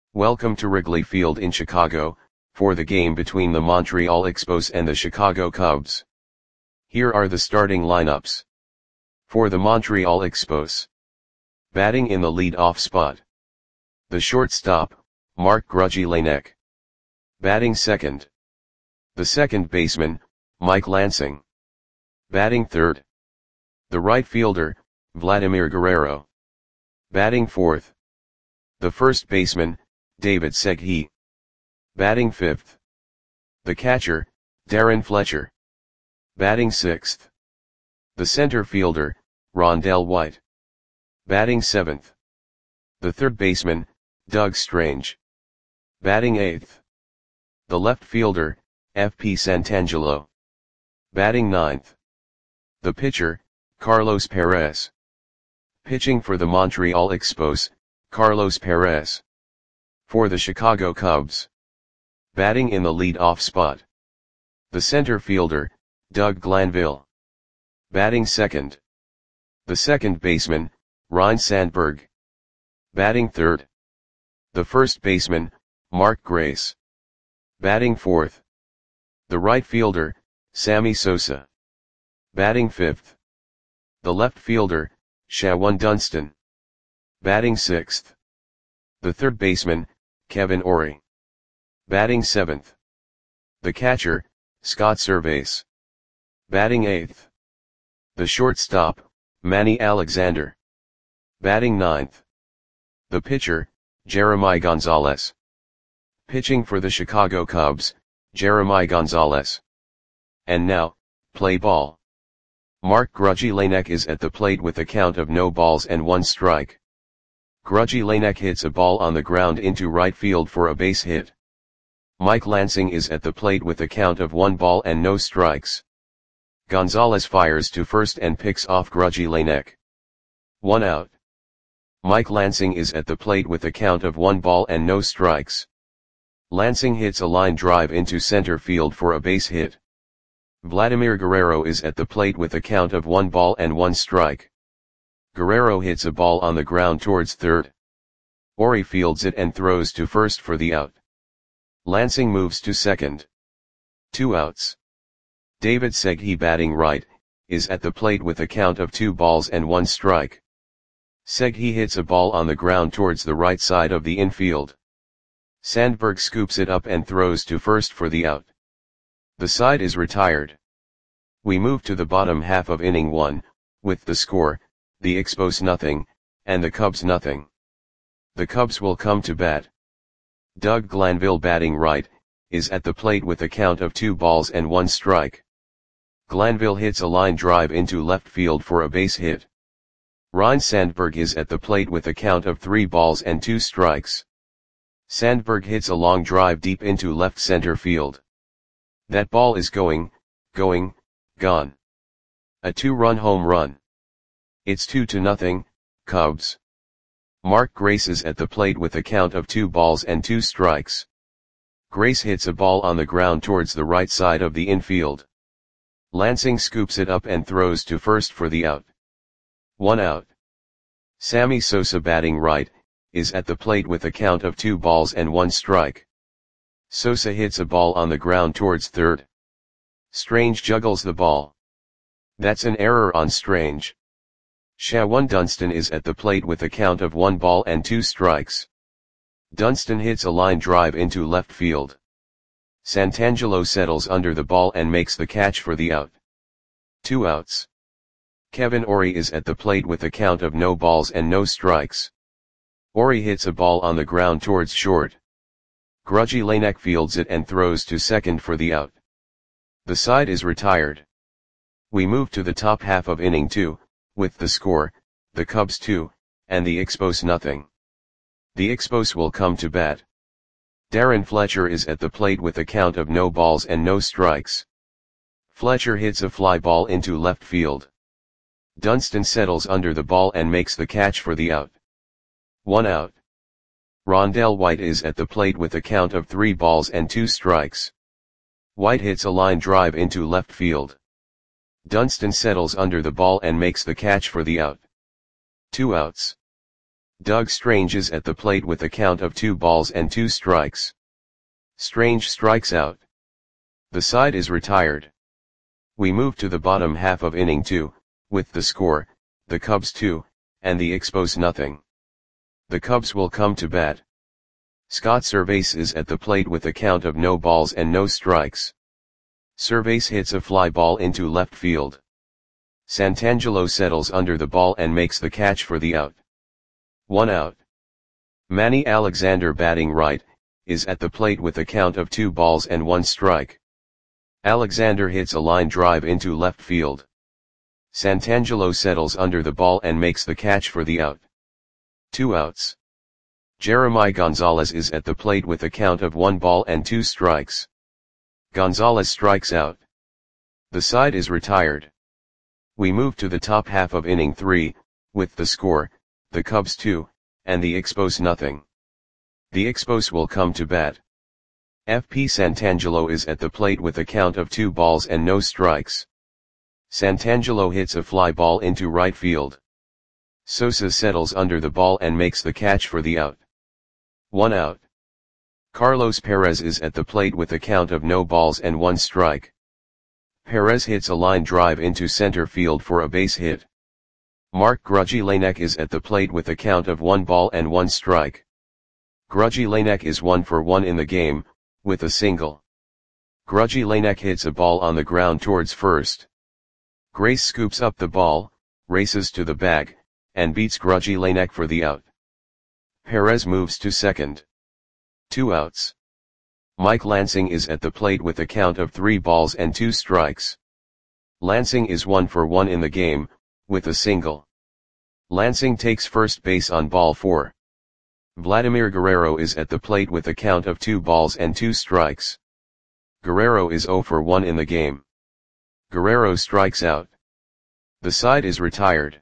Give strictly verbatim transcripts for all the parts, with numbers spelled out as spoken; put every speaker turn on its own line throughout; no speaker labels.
Welcome to Wrigley Field in Chicago, for the game between the Montreal Expos and the Chicago Cubs. Here are the starting lineups. For the Montreal Expos. Batting in the lead-off spot. The shortstop, Marc Grudzielanek. Batting second. The second baseman, Mike Lansing. Batting third. The right fielder, Vladimir Guerrero. Batting fourth. The first baseman, David Segui. Batting fifth. The catcher, Darren Fletcher. Batting sixth. The center fielder, Rondell White. Batting seventh. The third baseman, Doug Strange. Batting eighth. The left fielder, F P Santangelo. Batting ninth. The pitcher, Carlos Perez. Pitching for the Montreal Expos, Carlos Perez. For the Chicago Cubs. Batting in the lead-off spot. The center fielder, Doug Glanville. Batting second. The second baseman, Ryne Sandberg. Batting third. The first baseman, Mark Grace. Batting fourth. The right fielder, Sammy Sosa. Batting fifth. The left fielder, Shawon Dunston. Batting sixth. The third baseman, Kevin Orie. Batting seventh. The catcher, Scott Servais. Batting eighth. The shortstop, Manny Alexander. Batting ninth. The pitcher, Jeremy Gonzalez. Pitching for the Chicago Cubs, Jeremy Gonzalez. And now, play ball. Marc Grudzielanek is at the plate with a count of no balls and one strike. Grudzielanek hits a ball on the ground into right field for a base hit. Mike Lansing is at the plate with a count of one ball and no strikes. Gonzalez fires to first and picks off Grudzielanek. One out. Mike Lansing is at the plate with a count of one ball and no strikes. Lansing hits a line drive into center field for a base hit. Vladimir Guerrero is at the plate with a count of one ball and one strike. Guerrero hits a ball on the ground towards third. Orie fields it and throws to first for the out. Lansing moves to second. Two outs. David Segui, batting right, is at the plate with a count of two balls and one strike. Segui hits a ball on the ground towards the right side of the infield. Sandberg scoops it up and throws to first for the out. The side is retired. We move to the bottom half of inning one, with the score, the Expos nothing, and the Cubs nothing. The Cubs will come to bat. Doug Glanville, batting right, is at the plate with a count of two balls and one strike. Glanville hits a line drive into left field for a base hit. Ryne Sandberg is at the plate with a count of three balls and two strikes. Sandberg hits a long drive deep into left center field. That ball is going, going, gone. A two-run home run. It's two to nothing, Cubs. Mark Grace is at the plate with a count of two balls and two strikes. Grace hits a ball on the ground towards the right side of the infield. Lansing scoops it up and throws to first for the out. One out. Sammy Sosa, batting right, is at the plate with a count of two balls and one strike. Sosa hits a ball on the ground towards third. Strange juggles the ball. That's an error on Strange. Shawon Dunston is at the plate with a count of one ball and two strikes. Dunston hits a line drive into left field. Santangelo settles under the ball and makes the catch for the out. Two outs. Kevin Orie is at the plate with a count of no balls and no strikes. Orie hits a ball on the ground towards short. Grudzielanek fields it and throws to second for the out. The side is retired. We move to the top half of inning two, with the score, the Cubs two, and the Expos nothing. The Expos will come to bat. Darren Fletcher is at the plate with a count of no balls and no strikes. Fletcher hits a fly ball into left field. Dunston settles under the ball and makes the catch for the out. One out. Rondell White is at the plate with a count of three balls and two strikes. White hits a line drive into left field. Dunston settles under the ball and makes the catch for the out. Two outs. Doug Strange is at the plate with a count of two balls and two strikes. Strange strikes out. The side is retired. We move to the bottom half of inning two, with the score, the Cubs two, and the Expos nothing. The Cubs will come to bat. Scott Servais is at the plate with a count of no balls and no strikes. Servais hits a fly ball into left field. Santangelo settles under the ball and makes the catch for the out. One out. Manny Alexander, batting right, is at the plate with a count of two balls and one strike. Alexander hits a line drive into left field. Santangelo settles under the ball and makes the catch for the out. Two outs. Jeremy Gonzalez is at the plate with a count of one ball and two strikes. Gonzalez strikes out. The side is retired. We move to the top half of inning three, with the score, the Cubs two, and the Expos nothing. The Expos will come to bat. F P Santangelo is at the plate with a count of two balls and no strikes. Santangelo hits a fly ball into right field. Sosa settles under the ball and makes the catch for the out. One out. Carlos Perez is at the plate with a count of no balls and one strike. Perez hits a line drive into center field for a base hit. Mark Grudzielanek is at the plate with a count of one ball and one strike. Grudzielanek is one for one in the game, with a single. Grudzielanek hits a ball on the ground towards first. Grace scoops up the ball, races to the bag, and beats Grudzielanek for the out. Perez moves to second. Two outs. Mike Lansing is at the plate with a count of three balls and two strikes. Lansing is one for one in the game, with a single. Lansing takes first base on ball four. Vladimir Guerrero is at the plate with a count of two balls and two strikes. Guerrero is zero for one in the game. Guerrero strikes out. The side is retired.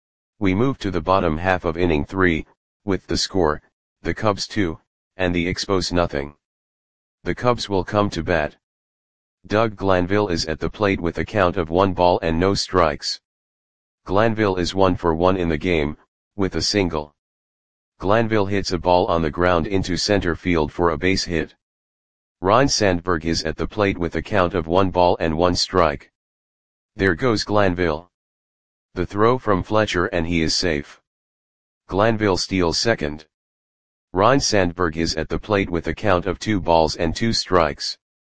We move to the bottom half of inning three, with the score, the Cubs two, and the Expos nothing. The Cubs will come to bat. Doug Glanville is at the plate with a count of one ball and no strikes. Glanville is one for one in the game, with a single. Glanville hits a ball on the ground into center field for a base hit. Ryne Sandberg is at the plate with a count of one ball and one strike. There goes Glanville. The throw from Fletcher and he is safe. Glanville steals second. Ryne Sandberg is at the plate with a count of two balls and two strikes.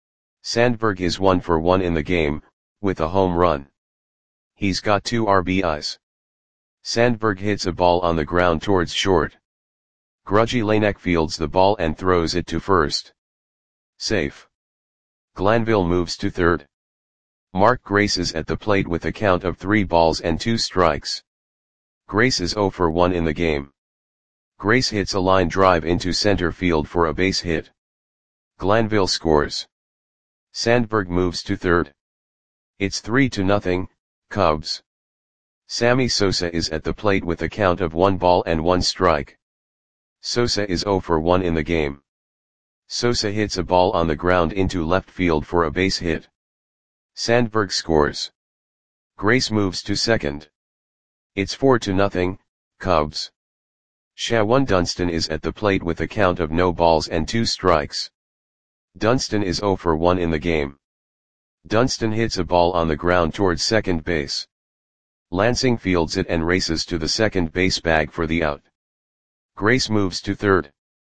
Sandberg is one for one in the game, with a home run. He's got two R B Is. Sandberg hits a ball on the ground towards short. Grudzielanek fields the ball and throws it to first. Safe. Glanville moves to third. Mark Grace is at the plate with a count of three balls and two strikes. Grace is zero for one in the game. Grace hits a line drive into center field for a base hit. Glanville scores. Sandberg moves to third. It's three to nothing, Cubs. Sammy Sosa is at the plate with a count of one ball and one strike. Sosa is zero for one in the game. Sosa hits a ball on the ground into left field for a base hit. Sandberg scores. Grace moves to second. It's four to nothing, Cubs. Shawan Dunston is at the plate with a count of no balls and two strikes. Dunston is zero for one in the game. Dunston hits a ball on the ground towards second base. Lansing fields it and races to the second base bag for the out. Grace moves to third.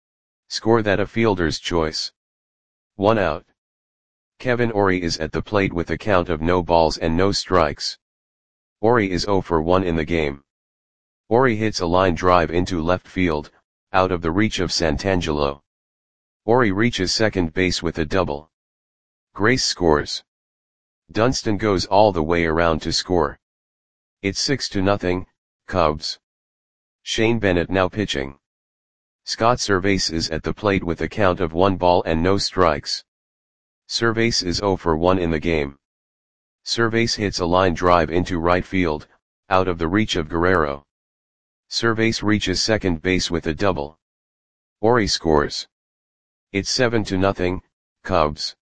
Score that a fielder's choice. One out. Kevin Orie is at the plate with a count of no balls and no strikes. Orie is zero for one in the game. Orie hits a line drive into left field, out of the reach of Santangelo. Orie reaches second base with a double. Grace scores. Dunston goes all the way around to score. It's six to nothing, Cubs. Shane Bennett now pitching. Scott Servais is at the plate with a count of one ball and no strikes. Servais is zero for one in the game. Servais hits a line drive into right field, out of the reach of Guerrero. Servais reaches second base with a double. Orie scores. It's seven to nothing, Cubs.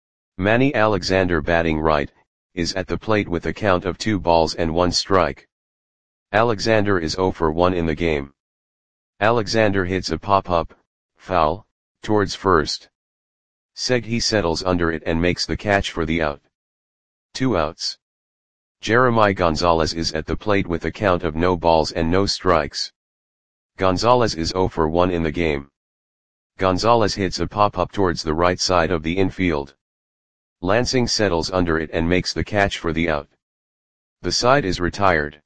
Manny Alexander, batting right, is at the plate with a count of two balls and one strike. Alexander is zero for one in the game. Alexander hits a pop-up, foul, towards first. Seghi settles under it and makes the catch for the out. Two outs. Jeremy Gonzalez is at the plate with a count of no balls and no strikes. Gonzalez is zero for one in the game. Gonzalez hits a pop-up towards the right side of the infield. Lansing settles under it and makes the catch for the out. The side is retired.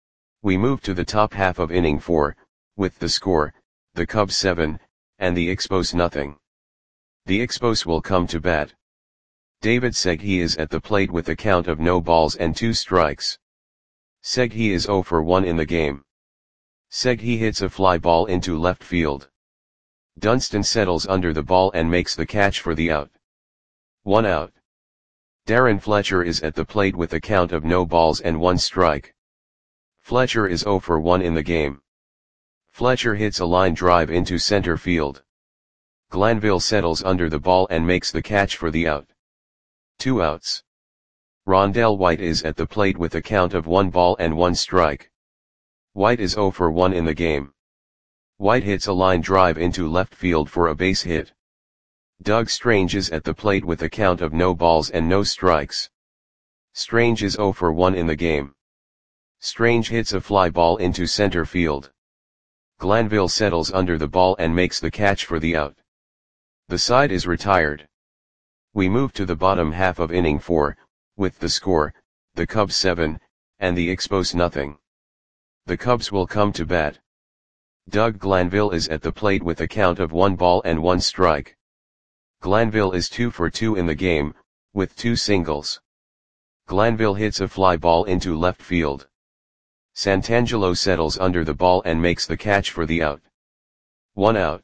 We move to the top half of inning four, with the score, the Cubs seven, and the Expos nothing. The Expos will come to bat. David Seghi is at the plate with a count of no balls and two strikes. Seghi is zero for one in the game. Seghi hits a fly ball into left field. Dunston settles under the ball and makes the catch for the out. One out. Darren Fletcher is at the plate with a count of no balls and one strike. Fletcher is zero for one in the game. Fletcher hits a line drive into center field. Glanville settles under the ball and makes the catch for the out. Two outs. Rondell White is at the plate with a count of one ball and one strike. White is zero for one in the game. White hits a line drive into left field for a base hit. Doug Strange is at the plate with a count of no balls and no strikes. Strange is zero for one in the game. Strange hits a fly ball into center field. Glanville settles under the ball and makes the catch for the out. The side is retired. We move to the bottom half of inning four, with the score, the Cubs seven, and the Expos nothing. The Cubs will come to bat. Doug Glanville is at the plate with a count of one ball and one strike. Glanville is two for two in the game, with two singles. Glanville hits a fly ball into left field. Santangelo settles under the ball and makes the catch for the out. One out.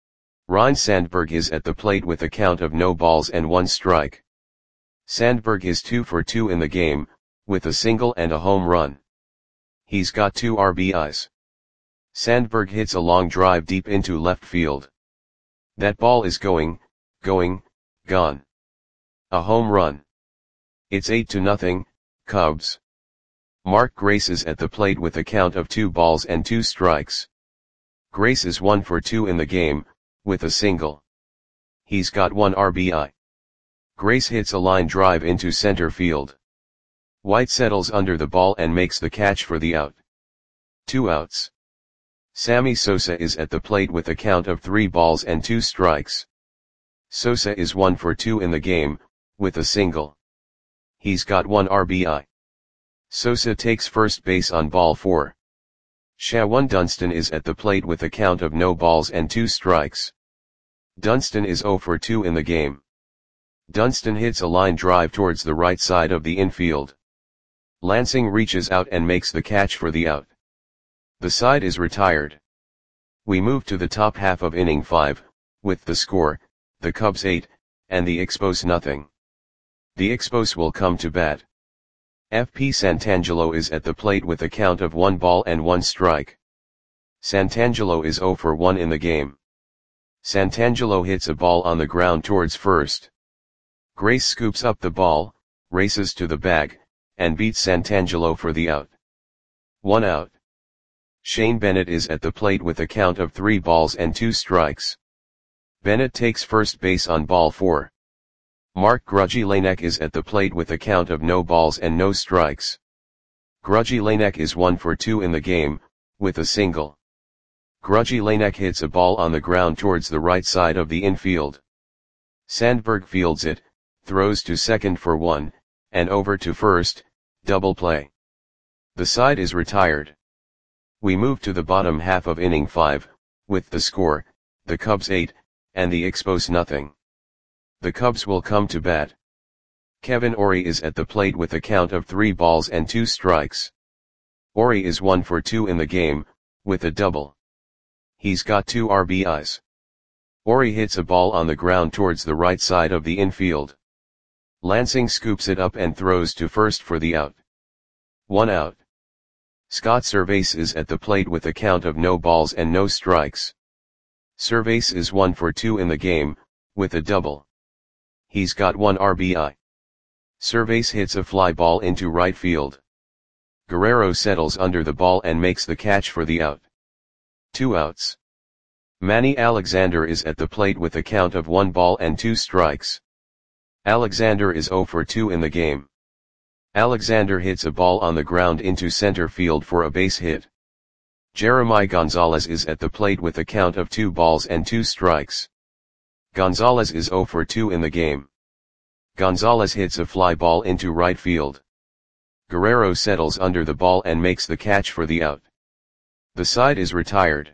Ryne Sandberg is at the plate with a count of no balls and one strike. Sandberg is two for two in the game, with a single and a home run. He's got two R B Is. Sandberg hits a long drive deep into left field. That ball is going, going, gone. A home run. It's eight to nothing, Cubs. Mark Grace is at the plate with a count of two balls and two strikes. Grace is one for two in the game, with a single. He's got one R B I. Grace hits a line drive into center field. White settles under the ball and makes the catch for the out. Two outs. Sammy Sosa is at the plate with a count of three balls and two strikes. Sosa is one for two in the game, with a single. He's got one R B I. Sosa takes first base on ball four. Shawan Dunston is at the plate with a count of no balls and two strikes. Dunston is zero for two in the game. Dunston hits a line drive towards the right side of the infield. Lansing reaches out and makes the catch for the out. The side is retired. We move to the top half of inning five, with the score, the Cubs eight, and the Expos nothing. The Expos will come to bat. F P Santangelo is at the plate with a count of one ball and one strike. Santangelo is zero for one in the game. Santangelo hits a ball on the ground towards first. Grace scoops up the ball, races to the bag, and beats Santangelo for the out. One out. Shane Bennett is at the plate with a count of three balls and two strikes. Bennett takes first base on ball four. Mark Grudzielanek is at the plate with a count of no balls and no strikes. Grudzielanek is one for two in the game, with a single. Grudzielanek hits a ball on the ground towards the right side of the infield. Sandberg fields it, throws to second for one, and over to first, double play. The side is retired. We move to the bottom half of inning five, with the score, the Cubs eight, and the Expos nothing. The Cubs will come to bat. Kevin Orie is at the plate with a count of three balls and two strikes. Orie is one for two in the game, with a double. He's got two R B Is. Orie hits a ball on the ground towards the right side of the infield. Lansing scoops it up and throws to first for the out. One out. Scott Servais is at the plate with a count of no balls and no strikes. Servais is one for two in the game, with a double. He's got one R B I. Servais hits a fly ball into right field. Guerrero settles under the ball and makes the catch for the out. Two outs. Manny Alexander is at the plate with a count of one ball and two strikes. Alexander is oh for two in the game. Alexander hits a ball on the ground into center field for a base hit. Jeremy Gonzalez is at the plate with a count of two balls and two strikes. Gonzalez is oh for two in the game. Gonzalez hits a fly ball into right field. Guerrero settles under the ball and makes the catch for the out. The side is retired.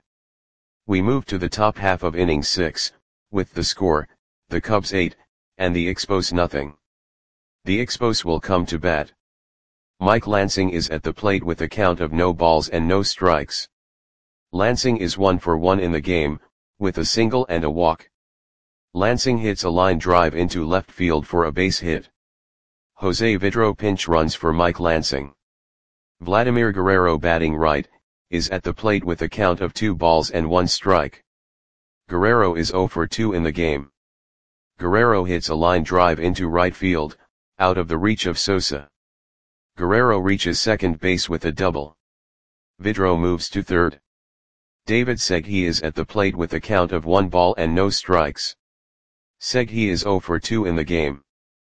We move to the top half of inning six, with the score, the Cubs eight, and the Expos nothing. The Expos will come to bat. Mike Lansing is at the plate with a count of no balls and no strikes. Lansing is one for one in the game, with a single and a walk. Lansing hits a line drive into left field for a base hit. Jose Vidro pinch runs for Mike Lansing. Vladimir Guerrero, batting right, is at the plate with a count of two balls and one strike. Guerrero is oh for two in the game. Guerrero hits a line drive into right field, out of the reach of Sosa. Guerrero reaches second base with a double. Vidro moves to third. David Segui is at the plate with a count of one ball and no strikes. Segui is oh for two in the game.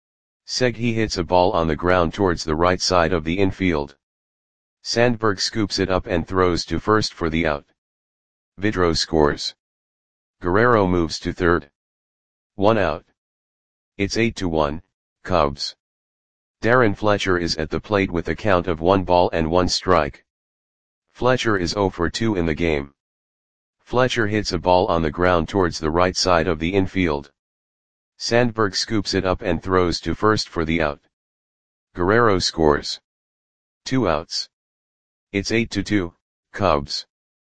Segui hits a ball on the ground towards the right side of the infield. Sandberg scoops it up and throws to first for the out. Vidro scores. Guerrero moves to third. One out. It's eight to one, Cubs. Darren Fletcher is at the plate with a count of one ball and one strike. Fletcher is oh for two in the game. Fletcher hits a ball on the ground towards the right side of the infield. Sandberg scoops it up and throws to first for the out. Guerrero scores. Two outs. It's eight to two, Cubs.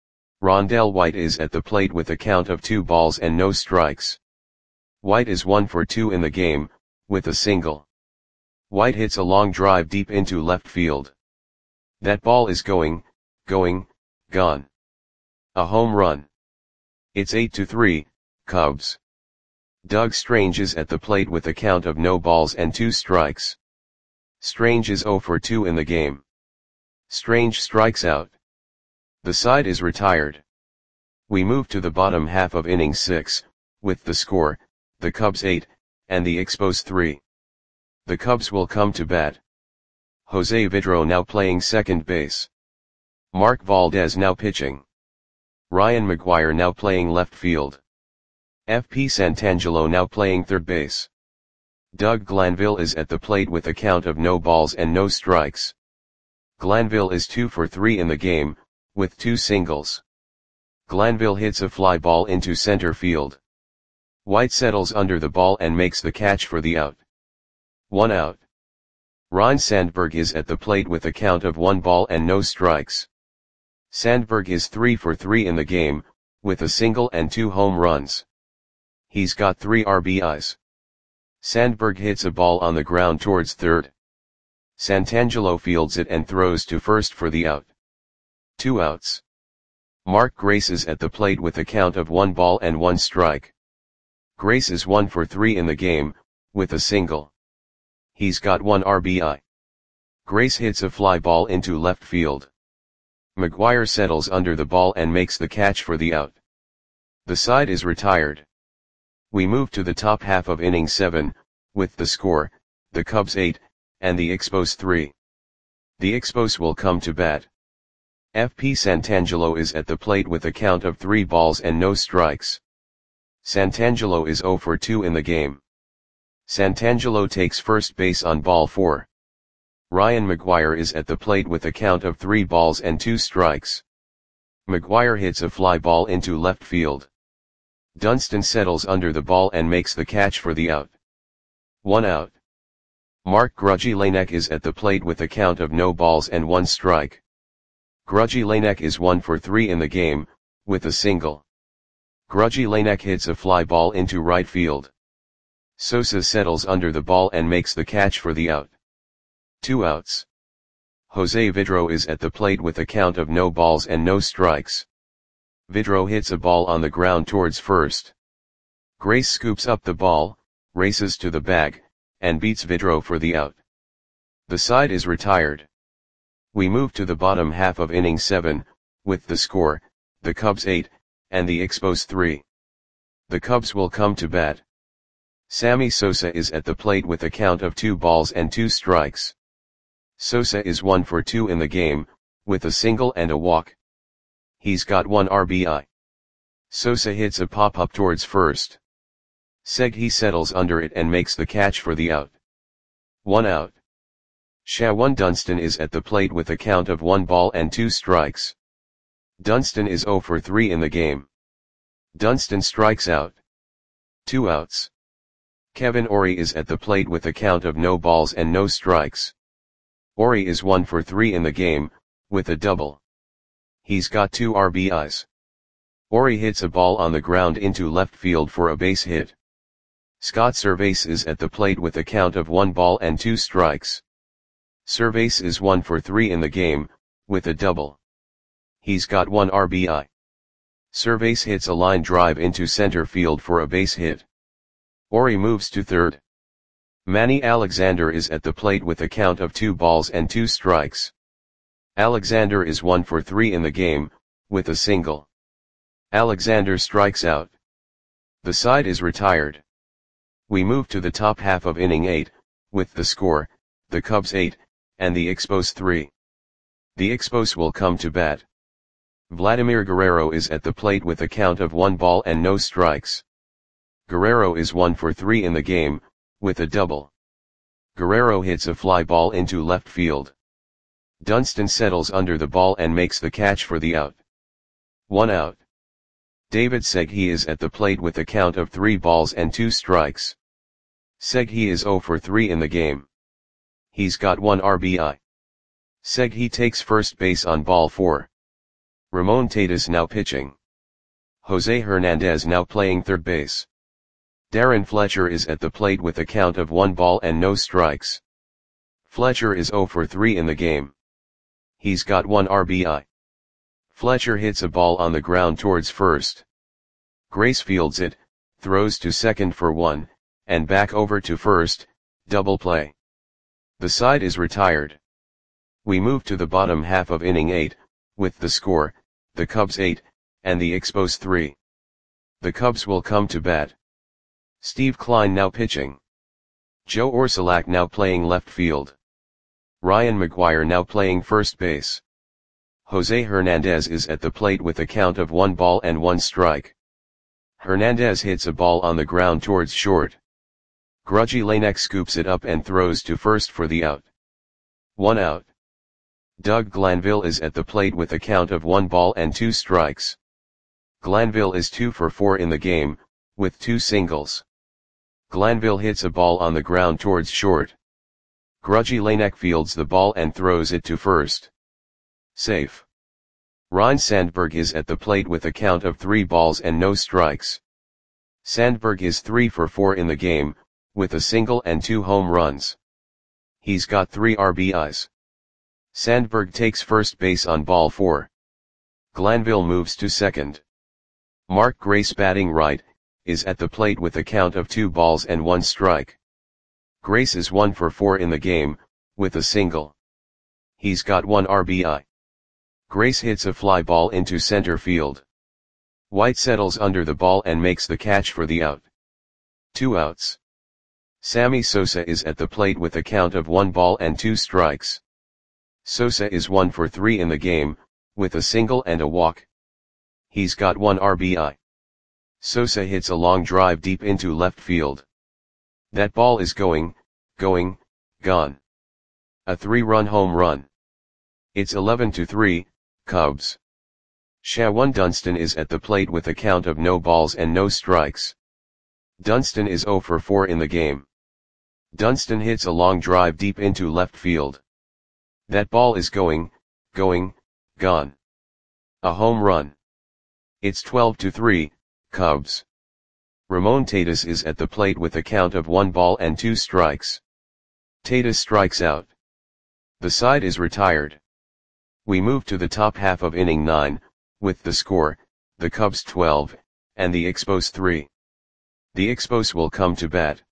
Rondell White is at the plate with a count of two balls and no strikes. White is one for two in the game, with a single. White hits a long drive deep into left field. That ball is going, going, gone. A home run. It's eight to three, Cubs. Doug Strange is at the plate with a count of no balls and two strikes. Strange is oh for two in the game. Strange strikes out. The side is retired. We move to the bottom half of inning six, with the score, the Cubs eight, and the Expos three. The Cubs will come to bat. Jose Vidro now playing second base. Mark Valdez now pitching. Ryan McGuire now playing left field. F P Santangelo now playing third base. Doug Glanville is at the plate with a count of no balls and no strikes. Glanville is two for three in the game, with two singles. Glanville hits a fly ball into center field. White settles under the ball and makes the catch for the out. One out. Ryne Sandberg is at the plate with a count of one ball and no strikes. Sandberg is three for three in the game, with a single and two home runs. He's got three R B Is. Sandberg hits a ball on the ground towards third. Santangelo fields it and throws to first for the out. Two outs. Mark Grace is at the plate with a count of one ball and one strike. Grace is one for three in the game, with a single. He's got one R B I. Grace hits a fly ball into left field. McGuire settles under the ball and makes the catch for the out. The side is retired. We move to the top half of inning seven, with the score, the Cubs eight, and the Expos three. The Expos will come to bat. F P Santangelo is at the plate with a count of three balls and no strikes. Santangelo is oh for two in the game. Santangelo takes first base on ball four. Ryan McGuire is at the plate with a count of three balls and two strikes. McGuire hits a fly ball into left field. Dunston settles under the ball and makes the catch for the out. One out. Mark Grudzielanek is at the plate with a count of no balls and one strike. Grudzielanek is one for three in the game, with a single. Grudzielanek hits a fly ball into right field. Sosa settles under the ball and makes the catch for the out. Two outs. Jose Vidro is at the plate with a count of no balls and no strikes. Vidro hits a ball on the ground towards first. Grace scoops up the ball, races to the bag, and beats Vidro for the out. The side is retired. We move to the bottom half of inning seven, with the score, the Cubs eight, and the Expos three. The Cubs will come to bat. Sammy Sosa is at the plate with a count of two balls and two strikes. Sosa is one for two in the game, with a single and a walk. He's got one R B I. Sosa hits a pop-up towards first. Segui settles under it and makes the catch for the out. One out. Shawn Dunston is at the plate with a count of one ball and two strikes. Dunston is zero for three in the game. Dunston strikes out. Two outs. Kevin Orie is at the plate with a count of no balls and no strikes. Orie is one for three in the game, with a double. He's got two R B Is. Orie hits a ball on the ground into left field for a base hit. Scott Servais is at the plate with a count of one ball and two strikes. Servais is one for three in the game, with a double. He's got one R B I. Servais hits a line drive into center field for a base hit. Orie moves to third. Manny Alexander is at the plate with a count of two balls and two strikes. Alexander is one for three in the game, with a single. Alexander strikes out. The side is retired. We move to the top half of inning eight, with the score, the Cubs eight, and the Expos three. The Expos will come to bat. Vladimir Guerrero is at the plate with a count of one ball and no strikes. Guerrero is one for three in the game, with a double. Guerrero hits a fly ball into left field. Dunston settles under the ball and makes the catch for the out. One out. David Segui is at the plate with a count of three balls and two strikes. Segui is zero for three in the game. He's got one R B I. Segui takes first base on ball four. Ramon Tatis now pitching. Jose Hernandez now playing third base. Darren Fletcher is at the plate with a count of one ball and no strikes. Fletcher is zero for three in the game. He's got one R B I. Fletcher hits a ball on the ground towards first. Grace fields it, throws to second for one, and back over to first, double play. The side is retired. We move to the bottom half of inning eight, with the score, the Cubs eight, and the Expos three. The Cubs will come to bat. Steve Kline now pitching. Joe Orsulak now playing left field. Ryan McGuire now playing first base. Jose Hernandez is at the plate with a count of one ball and one strike. Hernandez hits a ball on the ground towards short. Grudgy Lanek scoops it up and throws to first for the out. One out. Doug Glanville is at the plate with a count of one ball and two strikes. Glanville is two for four in the game, with two singles. Glanville hits a ball on the ground towards short. Grudgy Lanek fields the ball and throws it to first. Safe. Ryne Sandberg is at the plate with a count of three balls and no strikes. Sandberg is three for four in the game, with a single and two home runs. He's got three R B Is. Sandberg takes first base on ball four. Glanville moves to second. Mark Grace batting right, is at the plate with a count of two balls and one strike. Grace is one for four in the game, with a single. He's got one R B I. Grace hits a fly ball into center field. White settles under the ball and makes the catch for the out. Two outs. Sammy Sosa is at the plate with a count of one ball and two strikes. Sosa is one for three in the game, with a single and a walk. He's got one R B I. Sosa hits a long drive deep into left field. That ball is going, going, gone. A three-run home run. It's eleven to three, Cubs. Shawn Dunston is at the plate with a count of no balls and no strikes. Dunston is zero for four in the game. Dunston hits a long drive deep into left field. That ball is going, going, gone. A home run. It's twelve to three, Cubs. Ramon Tatis is at the plate with a count of one ball and two strikes. Tatis strikes out. The side is retired. We move to the top half of inning nine, with the score, the Cubs twelve, and the Expos three. The Expos will come to bat.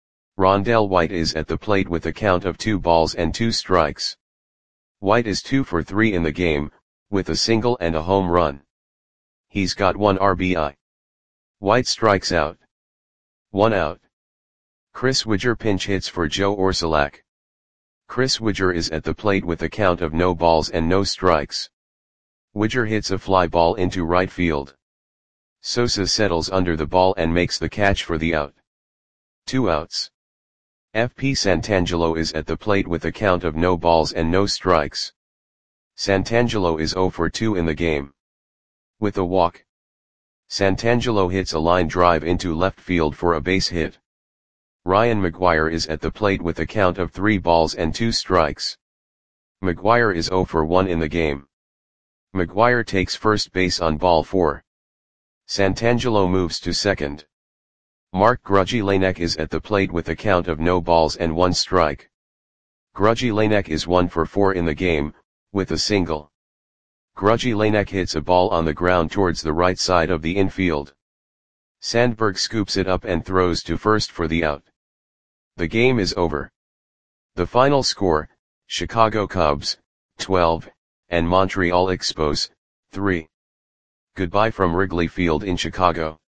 Rondell White is at the plate with a count of two balls and two strikes. White is two for three in the game, with a single and a home run. He's got one R B I. White strikes out. One out. Chris Widger pinch hits for Joe Orsulak. Chris Widger is at the plate with a count of no balls and no strikes. Widger hits a fly ball into right field. Sosa settles under the ball and makes the catch for the out. Two outs. F P Santangelo is at the plate with a count of no balls and no strikes. Santangelo is zero for two in the game. With a walk. Santangelo hits a line drive into left field for a base hit. Ryan McGuire is at the plate with a count of three balls and two strikes. McGuire is zero for one in the game. McGuire takes first base on ball four. Santangelo moves to second. Mark Grudzielanek is at the plate with a count of no balls and one strike. Grudzielanek is one for four in the game, with a single. Grudzielanek hits a ball on the ground towards the right side of the infield. Sandberg scoops it up and throws to first for the out. The game is over. The final score, Chicago Cubs, twelve, and Montreal Expos, three. Goodbye from Wrigley Field in Chicago.